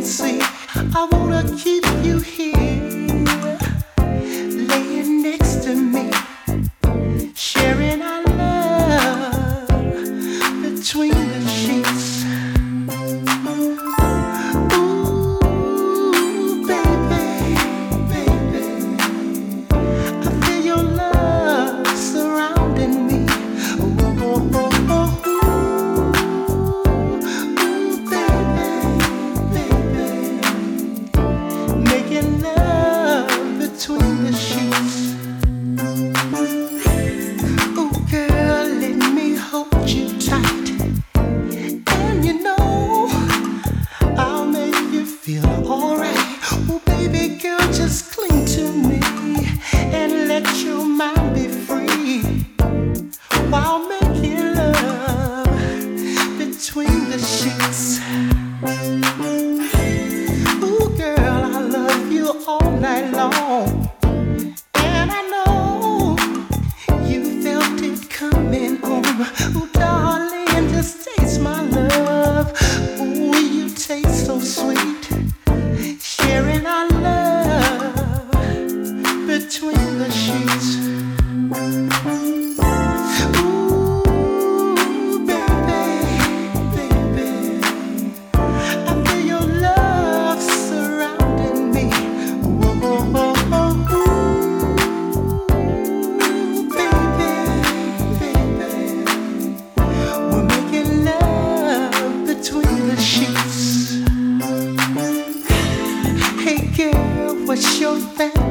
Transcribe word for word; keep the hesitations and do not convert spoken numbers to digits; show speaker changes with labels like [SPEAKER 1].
[SPEAKER 1] see. I wanna keep you here, laying next to me, sharing our love between the sheets. Ooh, baby, baby, I feel your love surrounding me. Ooh, oh, oh, oh. Between the sheets. Oh girl, let me hold you tight. And you know I'll make you feel alright. Oh baby girl, just cling to me and let your mind be free while making love between the sheets. Oh girl, I love you all night long. And I know you felt it coming on. Oh, darling, just taste my love. Oh, you taste so sweet. Sharing our love between the sheets. Ooh, baby, baby, I feel your love surrounding me. Whoa, whoa, whoa. What's your fantasy?